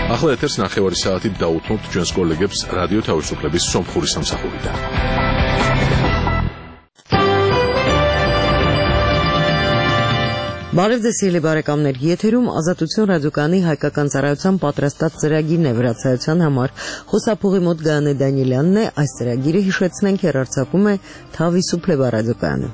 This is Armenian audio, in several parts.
ახლა ეთერს ნახევარი საათით დაუთმობთ ჩვენს კოლეგებს რადიო თავისუფლების სომხური სამსახურიდან. Բարև ձեզ սիրելի բարեկամներ, եթերում Ազատություն ռադիոկայանի հայկական ծառայության պատրաստած ծրագիրն է վրացայության համար։ Խոսափողի մոտ Գայանե Դանիելյանն է, այս ծրագիրը հիշեցնենք հեռարձակում է Թավիսուփլեբա ռադիոկայանը։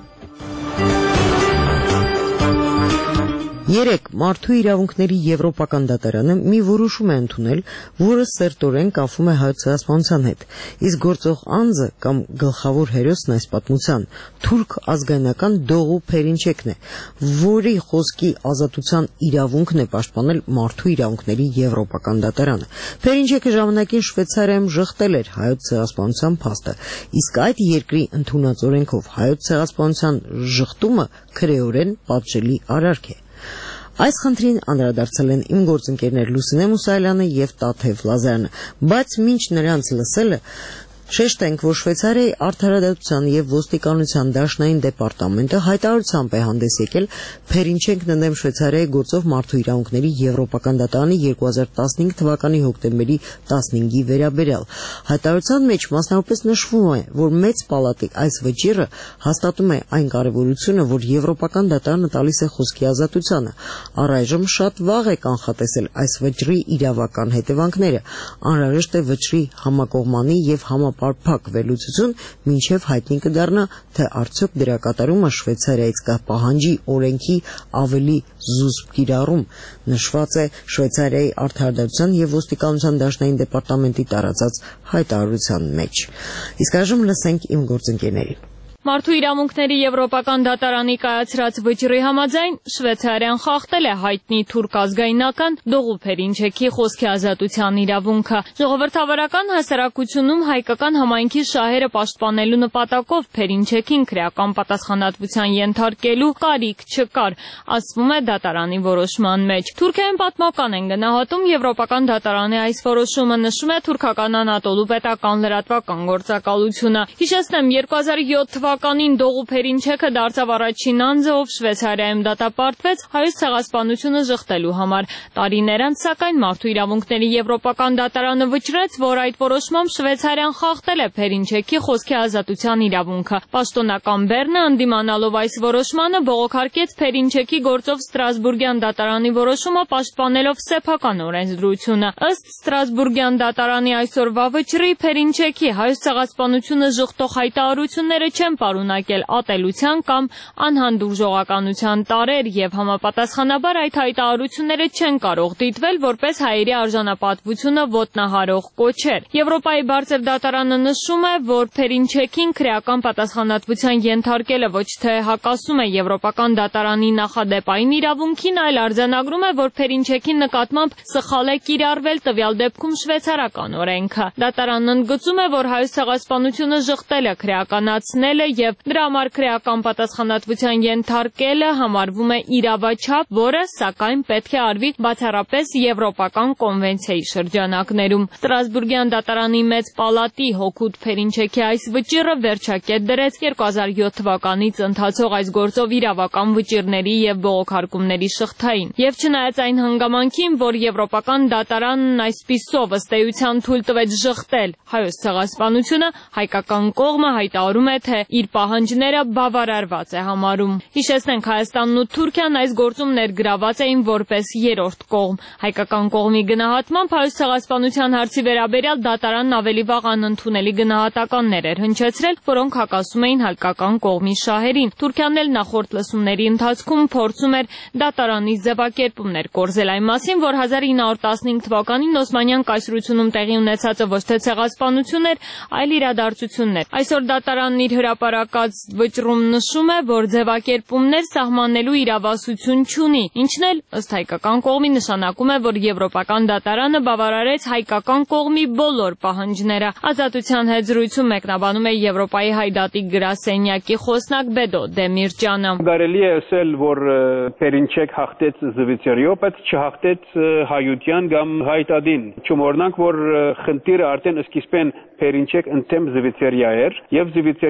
3. Մարդու իրավունքների եվրոպական դատարանը մի որոշում է ընդունել, որը սերտորեն կապվում է հայոց ցեղասպանության հետ։ Իսկ գործող անձը կամ գլխավոր հերոսն այս պատմության թուրք ազգայնական Դողու Փերինչեկն է, որի խոսքի ազատության իրավունքն է պաշտպանել մարդու իրավունքների եվրոպական դատարանը։ Փերինչեկը ժամանակին Շվեյցարիայում ժխտել էր հայոց ցեղասպանության փաստը, իսկ այդ երկրի ընդունած օրենքով հայոց ցեղասպանության ժխտումը քրեորեն պատժելի արարք է։ Այս խնդրին անդրադարձել են իմ գործընկերներ Լուսինե Մուսայելյանը եւ Տաթև Լազարյանը, բայց մինչ նրանց լսելը շեշտենք, որ Շվեյցարիայի արդարադատության եւ ոստիկանության դաշնային դեպարտամենտը հայտարարությամբ է հանդես եկել Փերինչեկն ընդդեմ Շվեյցարիայի գործով մարդու իրավունքների եվրոպական դատարանի 2015 թվականի հոկտեմբերի 15-ի վերաբերյալ։ Հայտարարության մեջ մասնավորապես նշվում է, որ մեծ պալատի այս վճիռը հաստատում է այն կարևորությունը, որ եվրոպական դատարանը տալիս է խոսքի ազատությանը։ Առայժմ շատ վաղ է կանխատեսել այս վճռի իրավական հետևանքները։ Անհրաժեշտ է վճռի համակողմանի եւ պարփակ վերլուծություն, մինչև հայտնի կդառնա, թե արդյոք դրա կատարումը Շվեյցարիայից կպահանջի օրենքի ավելի զուսպ կիրառում, նշված է Շվեյցարիայի արդարադատության եւ ոստիկանության դաշնային դեպարտամենտի տարածած հայտարարության մեջ։ Իսկ այժմ լսենք իմ գործընկերներին։ Մարդու իրավունքների եվրոպական դատարանի կայացրած վճռի համաձայն Շվեյցարիան խախտել է հայտնի թուրք ազգայնական Դողու Փերինչեկի խոսքի ազատության իրավունքը։ Ժողովրդավարական հասարակությունում հայկական համայնքի շահերը պաշտպանելու նպատակով Փերինչեկին քրեական պատասխանատվության ենթարկելու կարիք չկար, ասվում է դատարանի որոշման մեջ։ Թուրքիայում պատմական են գնահատում եվրոպական դատարանի այս որոշումը, նշում է թուրքական Անատոլու պետական լրատվական գործակալությունը։ Հիշեցնեմ, 2007 թվականին Դողու Փերինչեկը դարձավ առաջին անձը, ով Շվեյցարիայում դատապարտվեց հայոց ցեղասպանությունը ժխտելու համար։ Տարիներ անց, սակայն մարդու իրավունքների եվրոպական դատարանը վճռեց, որ այդ որոշմամբ Շվեյցարիան խախտել է Փերինչեկի խոսքի ազատության իրավունքը։ Պաշտոնական Բեռնը, ընդդիմանալով այս որոշմանը, բողոքարկեց Փերինչեկի գործով Ստրասբուրգյան դատարանի որոշումը, պաշտպանելով սեփական օրենսդրությունը։ Ըստ Ստրասբուրգյան դատարանի այսօրվա վճռի, Փերինչեկի հայոց ցեղասպանությունը ժխտող հայտարարությունները չեն պարունակել ատելության կամ անհանդուրժողականության տարեր եւ համապատասխանաբար այդ հայտարարությունները չեն կարող դիտվել որպես հայերի արժանապատվությունը ոտնահարող կոչեր։ Եվրոպայի բարձր դատարանը նշում է, որ Փերինչեկին քրեական պատասխանատվության ենթարկելը ոչ թե հակասում է եվրոպական դատարանի նախադեպային իրավունքին, այլ արձանագրում է, որ Փերինչեկի նկատմամբ սխալ է կիրառվել տվյալ դեպքում շվեյցարական օրենքը։ Դատարանն ընդգծում է, որ հայոց ցեղասպանությունը ժխտելը, քրեականացնել եւ դրա համար քրեական պատասխանատվության ենթարկելը համարվում է իրավաչափ, որը սակայն պետք է արվի բացառապես եվրոպական կոնվենցիայի շրջանակներում։ Ստրասբուրգյան դատարանի մեծ պալատի հօգուտ Փերինչեկի այս վճիռը վերջակետ դրեց 2007 թվականից ընթացող այս գործով իրավական վճիռների եւ բողոքարկումների շղթային։ Եվ չնայած այն հանգամանքին, որ եվրոպական դատարանն այսպիսով ըստ էության թույլ տվեց ժխտել հայոց ցեղասպանությունը, հայկական կողմը հայտարարում է, թե իր պահանջները բավարարված է համարում։ Հիշեցնենք, Հայաստանն ու Թուրքիան այս գործում ներգրաված էին որպես երրորդ կողմ։ Հայկական կողմի գնահատմամբ հայոց ցեղասպանության հարցի վերաբերյալ դատարանն ավելի վաղ անընդունելի գնահատականներ էր հնչեցրել, որոնք հակասում էին հայկական կողմի շահերին։ Թուրքիան էլ նախորդ լսումների ընթացքում փորձում էր դատարանի ձևակերպումներ կորզել այն մասին, որ 1915 թվականին Օսմանյան կայսրությունում տեղի ունեցածը ոչ թե ցեղասպանություն էր, այլ իրադարձություններ։ Այսօր դատարանն իր հրապարակած վճռում նշում է, որ ձևակերպումներ սահմանելու իրավասություն չունի, ինչն էլ ըստ հայկական կողմի նշանակում է, որ եվրոպական դատարանը բավարարեց հայկական կողմի բոլոր պահանջները։ Ազատության հետ զրույցում մեկնաբանում է Եվրոպայի հայդատի գրասենյակի խոսնակ Բեդո Դեմիրճյանը։ Կարելի է ասել, որ Փերինչեկ հաղթեց Զվիցերիո, բայց չհաղթեց հայության կամ հայտադին։ Չմոռնանք, որ խնդիրը արդեն սկիզբեն Փերինչեկ ընդդեմ Զվիցերիա էր, եւ Զվիցերիան ուզավ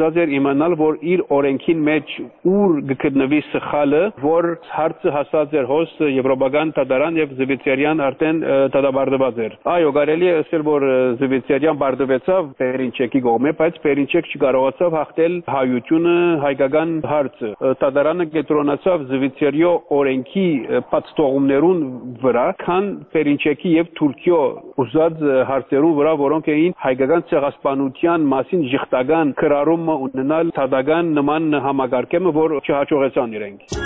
ուզած էր իմանալ, որ իր օրենքին մեջ ուր գտնվի սխալը, որ հարցը հասած էր հոս Եվրոպական դատարան եւ Զվիցերիան արդեն դատաբարդված էր։ Այո, կարելի է ասել, որ Զվիցերիան բարդվեցավ Պերինչեկի կողմէ, բայց Պերինչեկ չկարողացավ հաղթել հայությունը, հայկական հարցը։ Դատարանը կենտրոնացավ Զվիցերիո օրենքի պատստողումներուն վրա, քան Պերինչեկի եւ Թուրքիո ուզած հարցերուն վրա, որոնք էին հայկական ցեղասպանության մասին ժխտական քրարումը ունենալ թադական նման համագարկեմը, որ չհաջողեցան իրենք։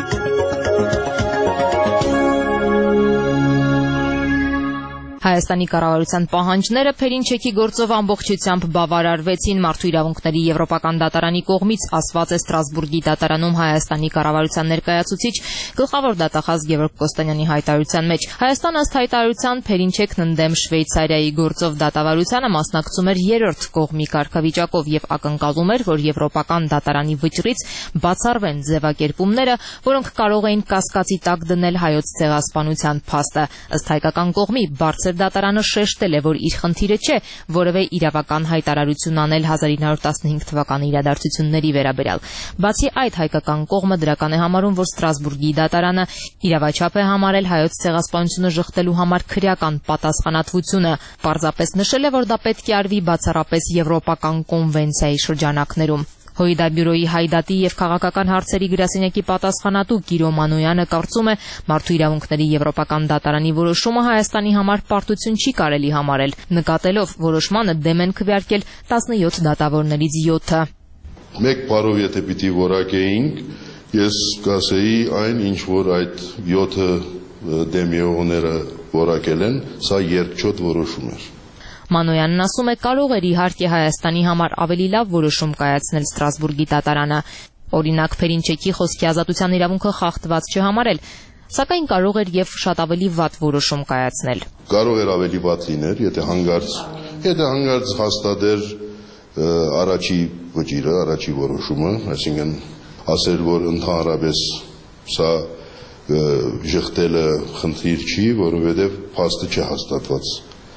Հայաստանի կառավարության պահանջները Պերինչեկի գործով ամբողջությամբ բավարարվեցին Մարդու իրավունքների Եվրոպական դատարանի կողմից, ասված է Ստրասբուրգի դատարանում Հայաստանի կառավարության ներկայացուցիչ գլխավոր դատախազ Գևորգ Կոստանյանի հայտարարության մեջ։ Հայաստանը ըստ հայտարարության Պերինչեկն ընդդեմ Շվեյցարիայի գործով դատավարությանը մասնակցում էր երրորդ կողմի կարգավիճակով եւ ակնկալում էր, որ Եվրոպական դատարանի վճռից բացառվեն ձևակերպումները, որոնք կարող էին կասկածի տակ դնել հայոց ցեղասպանության փաստը։ Ըստ հայկական կողմի բարձր դատարանը շեշտել է, որ իր խնդիրը չէ որևէ իրավական հայտարարություն անել 1915 թվականի իրադարձությունների վերաբերյալ։ Բացի այդ, հայկական կողմը դրական է համարում, որ Ստրասբուրգի դատարանը իրավաչափ է համարել հայոց ցեղասպանությունը ժխտելու համար քրեական պատասխանատվությունը։ Պարզապես նշել է, որ դա պետք է արվի բացառապես Եվրոպական կոնվենցիայի շրջանակներում։ Հույդաբյուրոյի հայդատի եւ քաղաքական հարցերի գրասենյակի պատասխանատու Կիրո Մանոյանը կարծում է, Մարդու իրավունքների Եվրոպական դատարանի որոշումը Հայաստանի համար պարտություն չի կարելի համարել, նկատելով որոշմանը դեմ են քվեարկել 17 դատավորներից 7-ը։ Մեկ բառով եթե պիտի որակեինք, ես կասեի այն, ինչ որ այդ 7 դեմ եղողները որակել են, սա երկչոտ որոշում էր։ Մանոյանն ասում է, կարող էր իհարկե Հայաստանի համար ավելի լավ որոշում կայացնել Ստրասբուրգի դատարանը, օրինակ Պերինչեկի խոսքի ազատության իրավունքը խախտված չհամարել, սակայն կարող էր եւ շատ ավելի վատ որոշում կայացնել։ Կարող էր ավելի վատ լիներ, եթե հանգարց հաստատեր առաջի վճիրը, առաջի որոշումը, այսինքն ասել, որ ընդհանրապես սա ժխտելը խնդիր չի, որովհետեւ փաստը չհաստատված։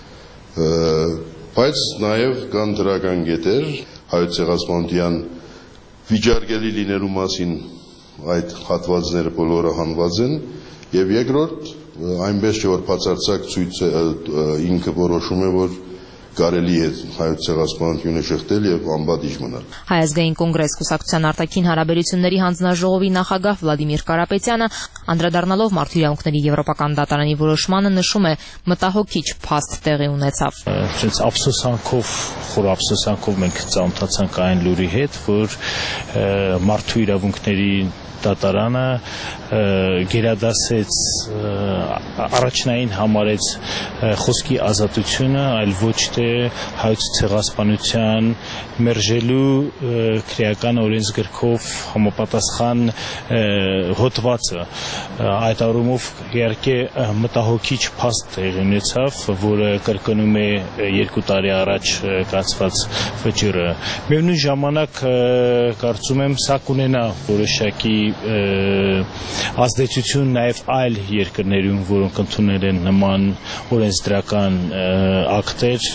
Բայց նաև կան դրական կետեր հայոց ցեղասպանության վիճարկելի լինելու մասին այդ հատվածները բոլորը հանված են եւ երկրորդ այնպես չէ որ բացարձակ ցույց ինքը որոշում է որ կարելի է հայոց ցեղասպանությունը շղթել եւ անբադիժ մնալ։ Հայ ազգային կոնգրես կուսակցության արտաքին հարաբերությունների հանձնաժողովի նախագահ Վլադիմիր Կարապետյանը անդրադառնալով Մարդու իրավունքների Եվրոպական դատարանի որոշմանը նշում է մտահոգիչ փաստ տեղի ունեցավ։ Այսպես խոր ափսոսանքով մենք ծանոթացանք այն լուրի հետ, որ Մարդու իրավունքների դատարանը գերադասեց առաջնային համարեց խոսքի ազատությունը, այլ ոչ թե հայոց ցեղասպանության մերժելու քրեական օրենսգրքով համապատասխան հոդվածը։ Այդ առումով իհարկե մտահոգիչ փաստ տեղի ունեցավ, որը կրկնում է 2 տարի առաջ կայացված վճիռը։ Միևնույն ժամանակ կարծում եմ սա կունենա որոշակի ազդեցություն նաև այլ երկրներում, որոնք ընդունել են նման օրենսդրական ակտեր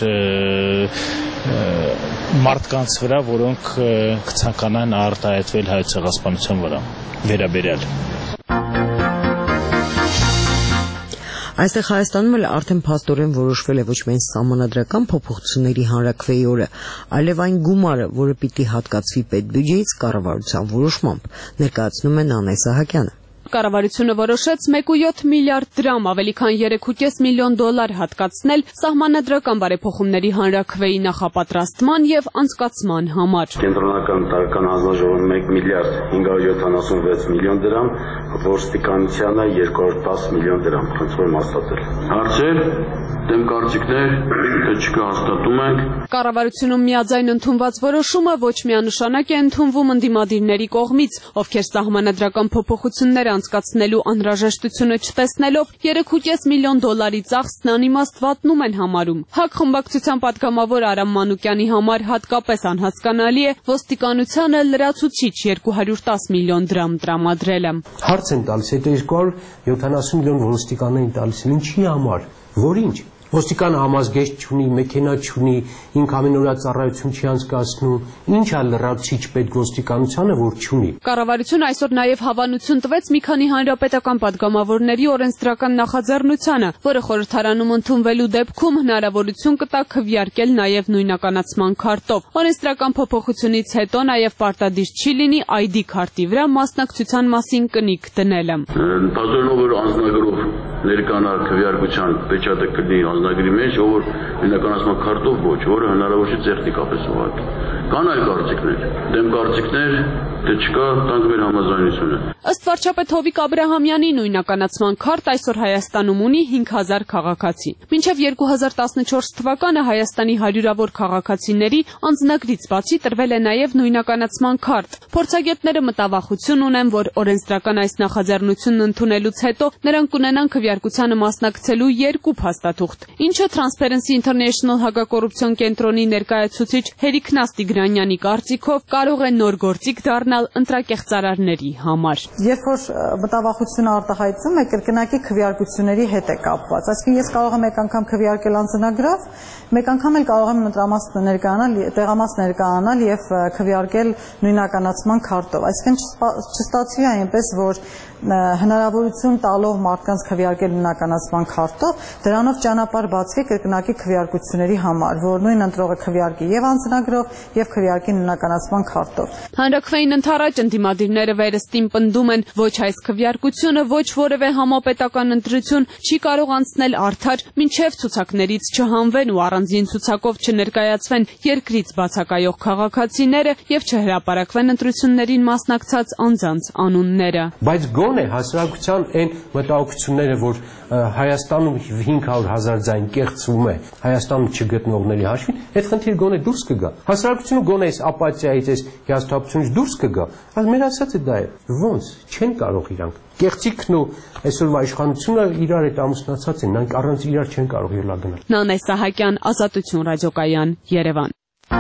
մարդկանց վրա, որոնք կցանկանան արտահայտվել հայոց ցեղասպանության վրա վերաբերյալ։ Այստեղ Հայաստանում էլ արդեն փաստորեն որոշվել է ոչ միայն սահմանադրական փոփոխությունների հանրաքվեի օրը, այլև այն գումարը, որը պիտի հատկացվի պետբյուջեից կառավարության որոշմամբ, ներկայացնում է Նանե Սահակյանը։ Կառավարությունը որոշեց 1.7 միլիարդ դրամ, ավելի քան 3.5 միլիոն դոլար հատկացնել սահմանադրական բարեփոխումների հանրաքվեի նախապատրաստման եւ անցկացման համար։ Կենտրոնական տարեկան հանձնաժողովը 1 միլիարդ 576 միլիոն դրամ, ոստիկանությանը 210 միլիոն դրամ, խնդրում եմ հաստատել։ Հարցեր, դեմ կարծիքներ, թե չկա հաստատում ենք։ Կառավարությունում միաձայն ընդունված որոշումը ոչ միանշանակ է ընդունվում ընդդիմադիրների կողմից, ովքեր սահմանադրական փոփոխություններ անցկացնելու անհրաժեշտությունը չտեսնելով 3.5 միլիոն դոլարի ծախսն անիմաստվատնում են համարում։ ՀԱԿ խմբակցության պատգամավոր Արամ Մանուկյանի համար հատկապես անհասկանալի է ոստիկանությանը լրացուցիչ 210 միլիոն դրամ տրամադրելը։ Հարց են տալիս, հետո 270 միլիոն ոստիկաններին տալիս են ինչի համար, որինչ։ Ոստիկանը համազգեստ չունի, մեքենա չունի, ինք ամեն օր ծառայություն չի անցկացնում, ինչ է լրացիչ պետք ոստիկանությանը, որ չունի։ Կառավարությունը այսօր նաև հավանություն տվեց մի քանի հանրապետական падգամավորների օրենսդրական նախաձեռնությանը, որը խորհրդարանում ընդունվելու դեպքում հնարավորություն կտա քվեարկել նաև նույնականացման քարտով։ Օրենսդրական փոփոխությունից հետո նաև պարտադիր չի լինի ID քարտի վրա մասնակցության մասին կնիկ դնելը։ Բազոնով անձնագրով ներկանա քվեարկության պեչատը կլինի անձնագրի մեջ, ով նույնականացման քարտով ոչ, որը հնարավոր չէ տեխնիկապես ուղղակի։ Կան այլ կարծիքներ, դեմ կարծիքներ, դե չկա, տանք մեր համաձայնությունը։ Ըստ վարչապետ Հովիկ Աբրահամյանի նույնականացման քարտ այսօր Հայաստանում ունի 5000 քաղաքացի։ Մինչև 2014 թվականը Հայաստանի հարյուրավոր քաղաքացիների անձնագրից բացի տրվել է նաև նույնականացման քարտ։ Փորձագետները մտավախություն ունեն, որ օրենսդրական այս նախաձեռնությունն ընդունելուց հետո նրանք կունենան քվեարկությանը մասնակցելու 2 փաստաթուղթ, ինչը Transparency International հակակոռուպցիոն կենտրոնի ներկայացուցիչ Հերիկ Նաստիգրանյանի կարծիքով կարող է նոր գործիք դառնալ ընտրակեղծարարների համար։ Երբ որ մտավախությունը արտահայտվում է, կրկնակի քվեարկությունների հետ է կապված։ Այսինքն ես կարող եմ մեկ անգամ քվեարկել անձնագրով, մեկ անգամ էլ կարող եմ ընտրամաս ներկայանալ, տեղամաս ներկայանալ եւ քվեարկել նույնականացման քարտով։ Այսինքն չստացվի այնպես, որ հնարավորություն տալով մարդկանց քվեարկել նույնականացման քարտով, դրանով ճանապարհ բացվի կրկնակի քվեարկությունների համար, որ նույն ընտրողը քվեարկի եւ անձնագրով եւ քվեարկի նույնականացման քարտով։ Հանրաքվեին ընթരാճ ընդդիմադիրները վերստին պնդում են, ոչ այս քվեարկությունը, ոչ որևէ համապետական ընտրություն չի կարող անցնել արդար, մինչև ցուցակներից չհանվեն ու առանձին ցուցակով չներկայացվեն երկրից բացակայող քաղաքացիները եւ չհրապարակվեն ընտրություններին մասնակցած անձանց անունները։ Բայց գոնե հասարակության այն մտահոգությունները, որ Հայաստանում 500,000 ձայն կեղծվում է Հայաստանում չգտնողների հաշվին, այդ խնդիր գոնե դուրս կգա։ Հասարակությունը գոնե այս ապաթիայից, այս հիասթափությունից դուրս կգա, բայց մեր ասածը դա է։ Ոնց չեն կարող իրանք։ Կեղծիքն ու այսօրվա իշխանությունը իրար հետ ամուսնացած են, նրանք առանց իրար չեն կարող ելա գնալ։ Նանե Սահակյան, Ազատություն ռադիոկայան, Երևան։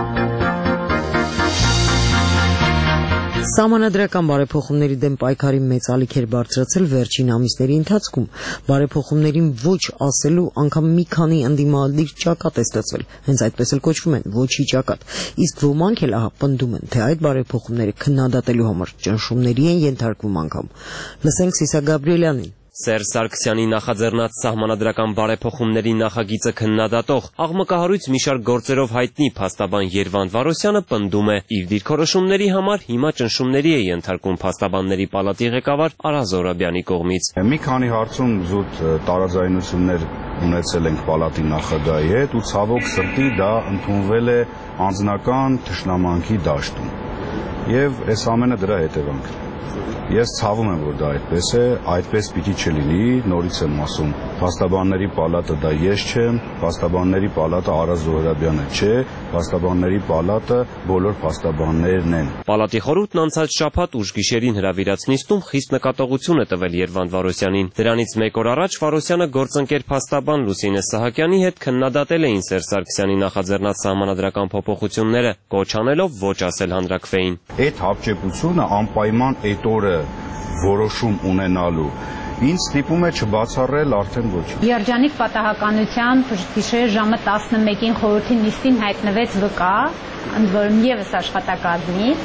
Սահմանադրական բարեփոխումների դեմ պայքարի մեծ ալիք էր բարձրացել վերջին ամիսների ընթացքում։ Բարեփոխումներին ոչ ասելու անգամ մի քանի ընդդիմադիր ճակատ է ստացվել, հենց այդպես էլ կոչվում են ոչի ճակատ։ Իսկ ոմանք էլ պնդում են, թե այդ բարեփոխումները քննադատելու համար ճնշումների են ենթարկվում անգամ։ Լսենք Սիսա Գաբրիելյանին։ Սերժ Սարգսյանի նախաձեռնած սահմանադրական բարեփոխումների նախագիծը քննադատող աղմկահարույց մի շարք գործերով հայտնի փաստաբան Երվանդ Վարոսյանը պնդում է, իր դիրքորոշումների համար հիմա ճնշումների է ենթարկում փաստաբանների պալատի ղեկավար Արա Զոհրաբյանի կողմից։ Մի քանի հարցում զուտ տարաձայնություններ ունեցել ենք պալատի նախագահի հետ ու ցավոք սրտի դա ընդունվել է անձնական թշնամանքի դաշտում։ Եվ այս ամենը դրա հետևանքն է։ Ես ցավում եմ, որ դա այդպես է, այդպես պիտի չլինի, նորից եմ ասում, փաստաբանների պալատը դա ես չեմ, փաստաբանների պալատը Արա Զոհրաբյանը չէ, փաստաբանների պալատը բոլոր փաստաբաններն են։ Պալատի խորհուրդն անցած շաբաթ ուշ գիշերին հրավիրած նիստում խիստ նկատողություն է տվել Երվանդ Վարոսյանին։ Դրանից մեկ օր առաջ Վարոսյանը գործընկեր փաստաբան Լուսինե Սահակյանի հետ քննադատել էին Սերժ Սարգսյանի նախաձեռնած սահմանադրական փոփոխությունները, կոչ անելով ոչ ասել հանրաքվեին։ Այդ հապճեպությունը անպայման այդ օրը որոշում ունենալու ինձ ստիպում է չբացառել արդեն ոչինչ։ Երջանիկ պատահականությամբ գիշեր ժամը 11-ին խորհրդի նիստին հայտնվեց ՎԿ, ընդ որում եւս աշխատակազմից,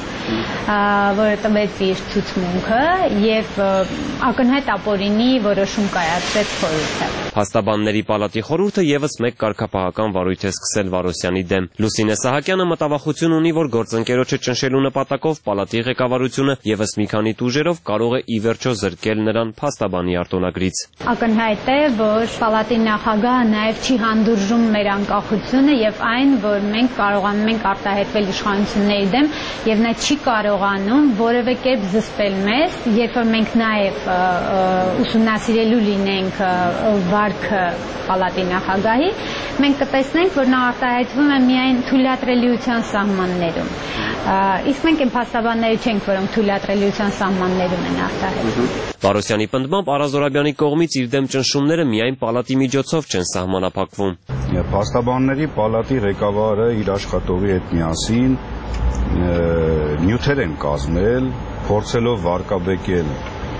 որը տվեց իր ցուցմունքը եւ ակնհայտ ապօրինի որոշում կայացրեց խորհուրդը։ Փաստաբանների պալատի խորհուրդը եւս մեկ կարգապահական վարույթ է սկսել Վարոսյանի դեմ։ Լուսինե Սահակյանը մտավախություն ունի, որ գործընկերոջը ճնշելու նպատակով պալատի ղեկավարությունը եւս մի քանի տուժերով կարող է ի վերջո զրկել նրան փաստաբանի արտոնագրից։ Ակնհայտ է, որ պալատի նախագահը նաեւ չի հանդուրժում մեր անկախությունը եւ այն, որ մենք կարողանում ենք արտահայտվել իշխանությունների դեմ եւ նա չի կարողանում որևէ կերպ զսպել մեզ, երբ որ մենք նաեւ ուսումնասիրելու լինենք վարքը պալատի նախագահի, մենք կտեսնենք, որ նա արտահայտվում է միայն թույլատրելիության սահմաններում։ Իսկ մենք այն փաստաբանները չենք, որոնք թույլատրելիության սահմաններում են արտահայտվում։ Վարոսյանի պնդմամբ Արա Զոհրաբյանի կողմից իր դեմ ճնշումները միայն պալատի միջոցով չեն սահմանափակվում։ Փաստաբանների պալատի ղեկավարը իր աշխատողի հետ միասին նյութեր են կազմել, փորձելով վարկաբեկել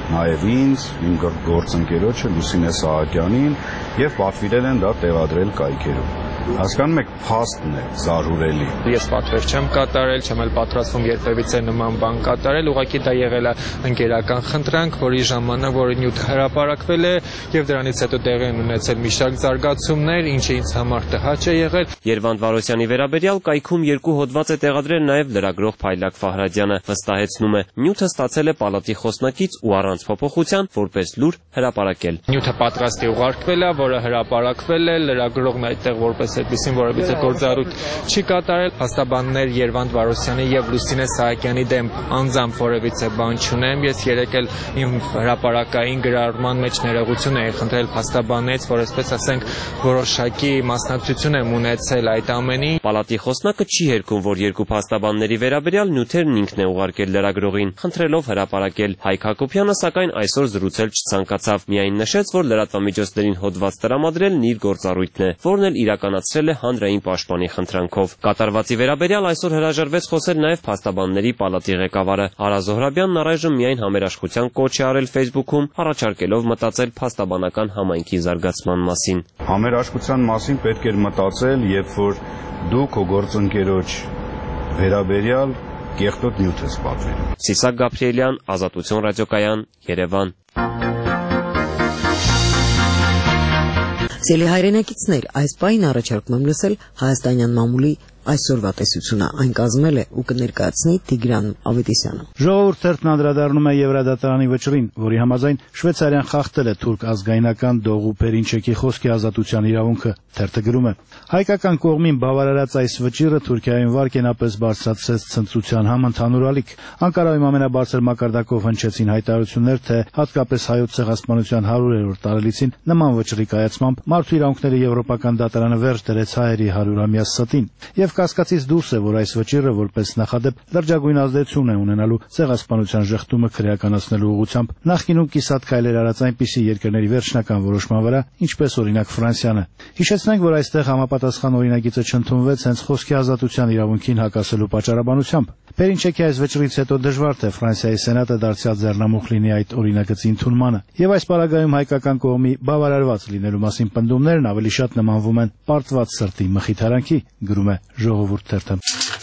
նաև ինձ, իմ գործընկերոջը Լուսինե Սահակյանին եւ պատվիրել են դա տեղադրել կայքերում։ Հասկանում եք, փաստն է զարհուրելի։ Ես պատվեր չեմ կատարել, չեմ էլ պատրաստվում երբևիցե նման բան կատարել, ուղղակի դա եղել է ընկերական խնդրանք, որի ժամանակ որը նյութը հրապարակվել է եւ դրանից հետո տեղի են ունեցել մի շարք զարգացումներ, ինչը ինձ համար տհաճ է եղել։ Երվանդ Վարոսյանի վերաբերյալ կայքում 2 հոդված է տեղադրել նաև լրագրող Փայլակ Ֆահրադյանը, վստահեցնում է, նյութը ստացել է պալատի խոսնակից ու առանց փոփոխության որպես լուր հրապարակել։ Նյութը պատրաստի ուղարկվել է, որը հրապարակվել է, լրագրողն այդտեղ որպես այդպեսին որևիցե գործառույթ չի կատարել, փաստաբաններ Երվանդ Վարոսյանի եւ Լուսինե Սահակյանի դեմ անձամբ որևիցե բան չունեմ, ես երեկ էլ իմ հրապարակային գրառման մեջ ներողություն էի խնդրել փաստաբաններից, որ այսպես ասենք որոշակի մասնակցություն եմ ունեցել այդ ամենին։ Պալատի խոսնակը չի հերքում, որ 2 փաստաբանների վերաբերյալ նյութերն ինքն է ուղարկել լրագրողին, խնդրելով հրապարակել։ Հայկ Հակոբյանը սակայն այսօր զրուցել չցանկացավ, միայն նշեց, որ լրատվամիջոցներին հոդված տրամադրելն իր գործառույթն է, որն էլ իրականացրել է հանրային պաշտպանի խնդրանքով։ Կատարվածի վերաբերյալ այսօր հրաժարվեց խոսել նաև փաստաբանների պալատի ղեկավարը։ Արա Զոհրաբյանն առայժմ միայն համերաշխության կոչ է արել Facebook-ում, առաջարկելով մտածել փաստաբանական համայնքի զարգացման մասին։ Համերաշխության մասին պետք էր մտածել, երբ որ դու քո գործընկերոջ վերաբերյալ կեղտոտ նյութ ես պատվիրում։ Սիսակ Գաբրիելյան, Ազատություն ռադիոկայան, Երևան։ Սիրելի հայրենակիցներ, այս պահին առաջարկում եմ լսել հայաստանյան մամուլի այսօրվա տեսությունը, այն կազմել է ու կներկայացնի Տիգրան Ավետիսյանը։ Ժողովուրդ թերթն անդրադառնում է Եվրադատարանի վճռին, որի համաձայն Շվեյցարիան խախտել է թուրք ազգայնական Դողու Փերինչեկի խոսքի ազատության իրավունքը։ Թերթը գրում է. հայկական կողմին բավարարած այս վճիռը Թուրքիայում վարկենապես բարձրացրեց ցնծության համընդհանուր ալիք։ Անկարայում ամենաբարձր մակարդակով հնչեցին հայտարարություններ, թե հատկապես հայոց ցեղասպանության 100-րդ տարելիցին նման վճռի կայացմամբ մարդու իրավունքների եվրոպական դատարանը վերջ դրեց հայերի 100-ամյա ստին։ Եվ կասկածից դուրս է, որ այս վճիռը որպես նախադեպ լրջագույն ազդեցություն է ունենալու ցեղասպանության ժխտումը քրեականացնելու ուղղությամբ նախկինում կիսատ քայլեր արած այնպիսի երկրների վերջնական որոշման վրա, ինչպես օրինակ Ֆրանսիանը։ Հիշեցնենք, որ այստեղ համապատասխան օրինագիծը չընդունվեց հենց խոսքի ազատության իրավունքին հակասելու պատճառաբանությամբ։ Փերինչեկի այս վճռից հետո դժվար թե Ֆրանսիայի սենատը դարձյալ ձեռնամուխ լինի այդ օրինագծի ընդունմանը, եւ այս պարագայում հայկական կողմի բավարարված լինելու մասին պնդումներն ավելի շատ նմանվում են պարտված սրտի մխիթարանքի, գրում է Ժողովուրդ թերթը։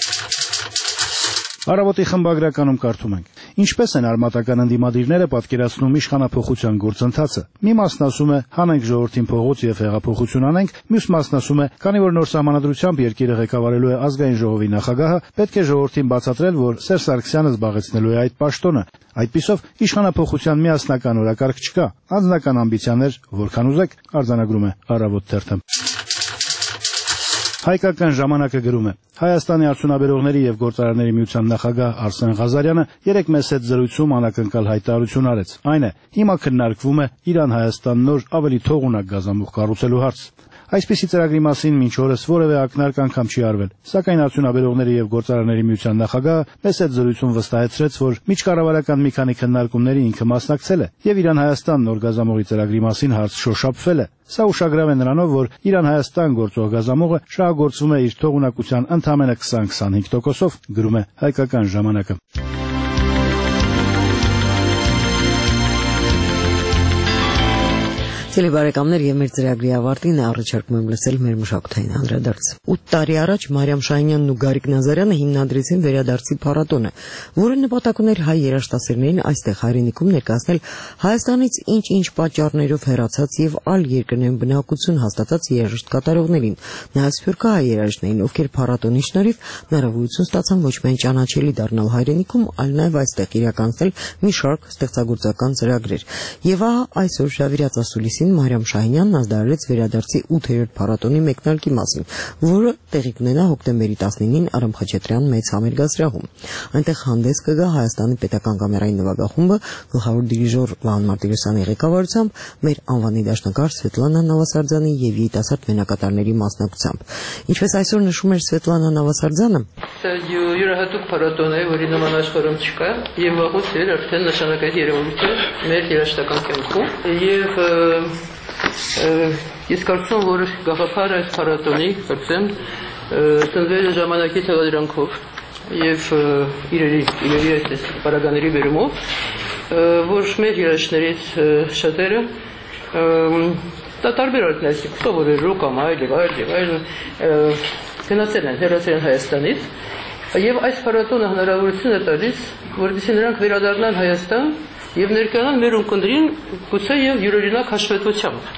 Առավոտի խմբագրականում կարդում ենք. Ինչպես են արմատական ընդդիմադիրները պատկերացնում իշխանափոխության գործընթացը։ Մի մասն ասում է՝ հանենք ժողովրդին փողոց եւ հեղափոխություն անենք, մյուս մասն ասում է՝ քանի որ նոր սահմանադրությամբ երկիրը ղեկավարելու է ազգային ժողովի նախագահը, պետք է ժողովրդին բացատրել, որ Սերժ Սարգսյանը զբաղեցնելու է այդ պաշտոնը։ Այդպիսով իշխանափոխության միասնական օրակարգ չկա։ Անձնական ամբիցիաներ, որքան ուզեք, արձանագրում է Առավոտ թերթը։ Հայկական ժամանակը գրում է. Հայաստանի արդյունաբերողների եւ գործարարների միության նախագահ Արսեն Ղազարյանը երեկ մեծ հետ զրույցում անակնկալ հայտարարություն արեց։ Այն է, հիմա քննարկվում է Իրան-Հայաստան նոր ավելի թողունակ գազամուղ կառուցելու հարց։ Այսպիսի ծրագրի մասին մինչ օրս որևէ ակնարկ անգամ չի արվել։ Սակայն արդյունաբերողների եւ գործարարների միության նախագահը մեծ հետ զրույցում վստահեցրեց, որ միջկառավարական մի քանի քննարկումների ինքը մասնակցել է եւ Իրան-Հայաստան նոր գազամուղի ծրագրի մասին հարց շոշափվել է։ Սա ուշագրավ է նրանով, որ Իրան-Հայաստան գործող գազամուղը շահագործվում է իր թողունակության ընդամենը 20-25%-ով, գրում է Հայկական ժամանակը։ Սիրելի բարեկամներ, եւ մեր ծրագրի ավարտին առաջարկում եմ լսել մեր մշակութային անդրադարձ։ 8 տարի առաջ Մարիամ Շահինյանն ու Գարիկ Նազարյանը հիմնադրեցին Վերադարձի փառատոնը, որը նպատակ ուներ հայ երաժշտասերներին այստեղ հայրենիքում ներկայացնել Հայաստանից ինչ-ինչ պատճառներով հեռացած եւ այլ երկրներում բնակություն հաստատած երաժիշտ կատարողներին, նաեւ սփյուռքահայ երաժիշտներին, ովքեր փառատոնի շնորհիվ հնարավորություն ստացան ոչ միայն ճանաչելի դառնալ հայրենիքում, այլ նաեւ այստեղ իրականացնել մի շարք ստեղծագործական ծրագրեր։ Եվ ահա այսօր Շավիրյաց ասուլիսին Մարիամ Շահինյանն ազդարարեց Վերադարձի 8-րդ փառատոնի մեկնարկի մասին, որը տեղի կունենա հոկտեմբերի 19-ին Արամ Խաչատրյան մեծ համերգասրահում։ Այնտեղ հանդես կգա Հայաստանի պետական կամերային նվագախումբը գլխավոր դիրիժոր Վահան Մարտիրոսյանի ղեկավարությամբ, մեր անվանի դաշնակահար Սվետլանա Նավասարդյանի եւ երիտասարդ մենակատարների մասնակցությամբ։ Ինչպես այսօր նշում էր Սվետլանա Նավասարդյանը, յուրահատուկ փառատոն է, որի նման աշխարհում չկա, եւ վաղուց էր արդեն նշանակալի երևույթ մեր երաժշտական կյանքում եւ ես կարծում որ գաղափարը այս փառատոնի կարծեմ տնվել է ժամանակի թելադրանքով եւ իրերի այս պարագաների վերումով որ մեր երեշներից շատերը դա տարբեր օրենքներ, սովորելու կամ այլ գնացել են Հայաստանից եւ այս փառատոնը հնարավորություն է տալիս, որպեսզի նրանք վերադառնան Հայաստան եւ ներկայանան մեր ունկնդրին գուցե եւ յուրօրինակ հաշվետվությամբ։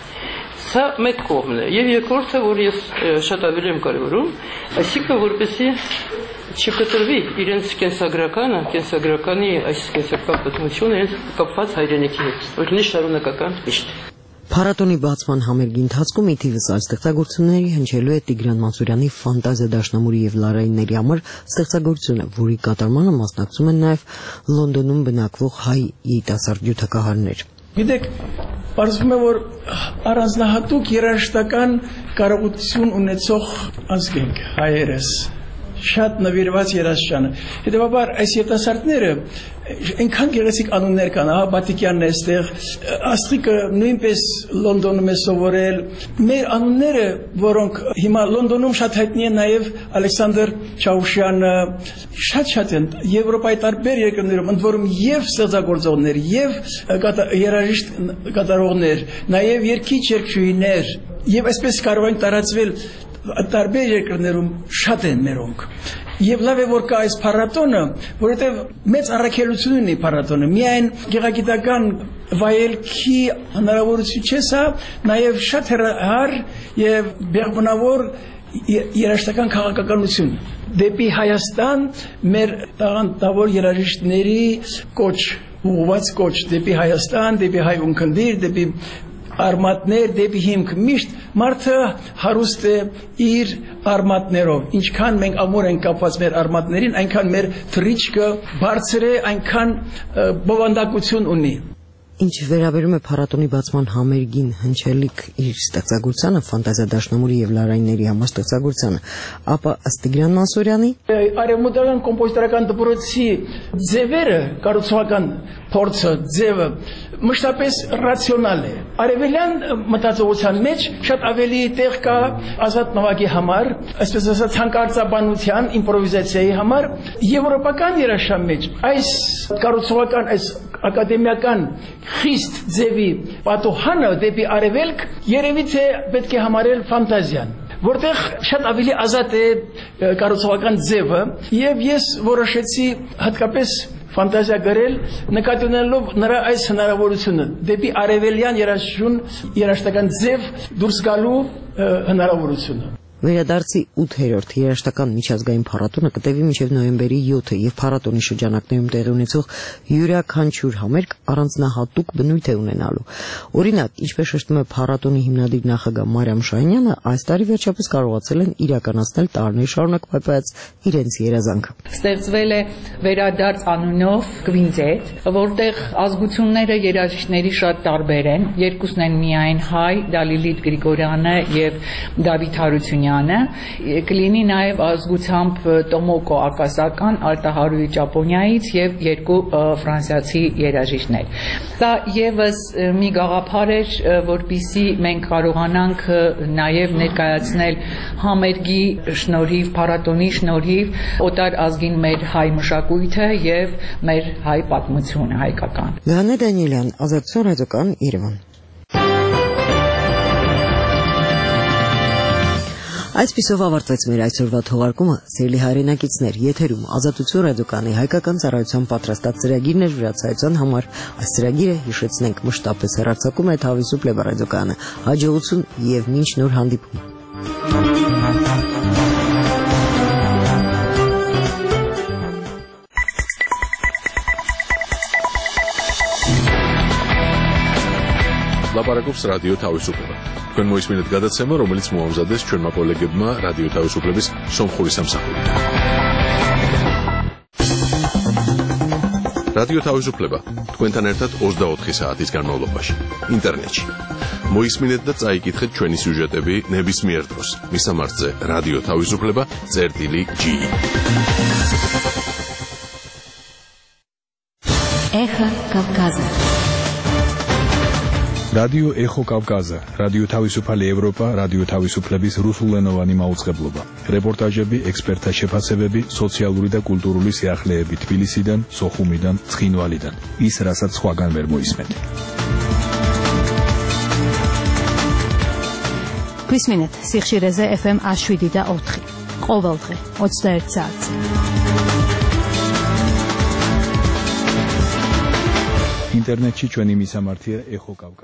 Սա մեկ կողմն է եւ երկրորդը, որ ես շատ ավելի եմ կարևորում, այսինքն որպեսզի չկտրվի իրենց կենսագրականի այս կենսական պատմությունը իրենց կապված հայրենիքի հետ, որ լինի շարունակական միշտ։ Փառատոնի բացման համերգի ընթացքում ի թիվս այլ ստեղծագործությունների հնչելու է Տիգրան Մանսուրյանի «Ֆանտազիա դաշնամուրի եւ Լարայինների» համար ստեղծագործությունը, որի կատարմանը մասնակցում են նաեւ Լոնդոնում բնակվող հայ երիտասարդ ջութակահարներ։ Գիտեք, պարզվում է, որ առանձնահատուկ երաժշտական կարողություն ունեցող ազգ ենք հայերս, շատ նվիրված երաժշտությանը։ Հետևաբար այս երիտասարդները այնքան գեղեցիկ անուններ կան, Բատիկյանն է այստեղ, Աստղիկը նույնպես Լոնդոնում է սովորել։ Մեր անունները, որոնք հիմա Լոնդոնում շատ հայտնի են, նաև Ալեքսանդր Չաուշյանը, շատ են Եվրոպայի տարբեր երկրներում, ընդ որում եւ ստեղծագործողներ, եւ երաժիշտ կատարողներ, նաև երգիչ երգչուհիներ, եւ այսպես կարող են տարածվել տարբեր երկրներում շատ են մերոնք։ Եվ լավ է, որ կա այս փառատոնը, որովհետև մեծ առաքելություն ունի փառատոնը։ Միայն գեղագիտական վայելքի հնարավորություն չէ սա, նաև շատ հեռահար եւ բեղմնավոր երաժշտական քաղաքականություն։ Դեպի Հայաստան մեր տաղանդավոր երաժիշտների կոչ, ուղղված կոչ դեպի Հայաստան, դեպի հայ ունքնդիր, դեպի արմատներ, դեպի հիմք միշտ մարդը հարուստ է իր արմատներով։ Ինչքան մենք ամուր ենք կապված մեր արմատներին, այնքան մեր թռիչքը բարձր է, այնքան բովանդակություն ունի։ Ինչ վերաբերում է փառատոնի բացման համերգին հնչելիք իր ստեղծագործությանը, «Ֆանտազիա դաշնամուրի եւ Լարայինների» համար ստեղծագործությանը, ապա ըստ Տիգրան Մանսուրյանի արևմտյան կոմպոզիտորական դպրոցի ձևերը, կառուցողական փորձը, ձևը մշտապես ռացիոնալ է։ Արևելյան մտածողության մեջ շատ ավելի տեղ կա ազատ նվագի համար, այսպես ասած հանկարծաբանության, իմպրովիզացիայի համար, եվրոպական երաժշտության մեջ այս կառուցողական, այս ակադեմիական խիստ ձևի պատոհանը դեպի արևելք երևի թե պետք է համարել ֆանտազիան, որտեղ շատ ավելի ազատ է կառուցողական ձևը, եւ ես որոշեցի հատկապես ֆանտազիա գրել նկատի ունենալով նրա այս հնարավորությունը դեպի արևելյան երաժշտական ձև դուրս գալու հնարավորությունը։ Վերադարձի 8-րդ երաժշտական միջազգային փառատոնը կտևի մինչև նոյեմբերի 7-ը եւ փառատոնի շրջանակներում տեղի ունեցող յուրաքանչյուր համերգ առանձնահատուկ բնույթ է ունենալու։ Օրինակ, ինչպես շեշտում է փառատոնի հիմնադիր նախագահ Մարիամ Շահինյանը, այս տարի վերջապես կարողացել են իրականացնել տարիներ շարունակ պայպայած իրենց երազանքը։ Ստեղծվել է Վերադարձ անունով կվինտետ, որտեղ ազգությունները երաժիշտների շատ տարբեր են, երկուսն են միայն հայ, դա Լիլիթ Գրիգորյանը եւ Դավիթ Հարությունյանը, կլինի նաև ազգությամբ Տոմոկո Ակասական, Արտահարուի Ճապոնիայից եւ երկու ֆրանսիացի երաժիշտներ։ Դա եւս մի գաղափար էր, որպիսի մենք կարողանանք նաև ներկայացնել համերգի շնորհիվ, փառատոնի շնորհիվ օտար ազգին մեր հայ մշակույթը եւ մեր հայ պատմությունը հայկական։ Գանե Դանիելյան, Ազատություն ռադիոկան, Երևան։ Այսպիսով ավարտվեց մեր այսօրվա թողարկումը, սիրելի հայրենակիցներ, եթերում Ազատություն ռադիոկանի հայկական ծառայության պատրաստած ծրագիրն էր վրացայության համար։ Այս ծրագիրը, հիշեցնենք, մշտապես հեռարձակում է Թավիսու ռադիոկայանը։ Հաջողություն եւ մինչ նոր հանդիպում։ Լապարակობს ռադիո Թավիսուպլեվը։ Կան մոյսմինդ գադացեմը, რომელიც մուամզադես չորմա կոլեգեբմա ռադիո Թավիսուպլեվիս սոմխորի սամսախորի։ ռադիո Թավիսուպլեվը, თქვენთან ერთად 24 საათის განმავლობაში, ინტერნეტში. მოისმინეთ და წაიკითხეთ ჩვენი სიუჟეტები ნებისმიერ დროს. მისამართზე რადიო თავისუფლება.gi. Эхо Кавказа. რადიო ეხო კავკაზა, რადიო თავისუფალი ევროპა, რადიო თავისუფლების რუსულენოვანი მაუწყებლობა. რეპორტაჟები, ექსპერტთა შეფასებები, სოციალური და კულტურული სიახლეები თბილისიდან, სოხუმიდან, ცხინვალიდან. ის, რასაც სხვაგან ვერ მოისმენთ. გვისმინეთ სიხშირეზე FM 107.4. ყოველდღე 21 საათზე. ინტერნეტში ჩვენი მისამართია ეხო კავკაზა.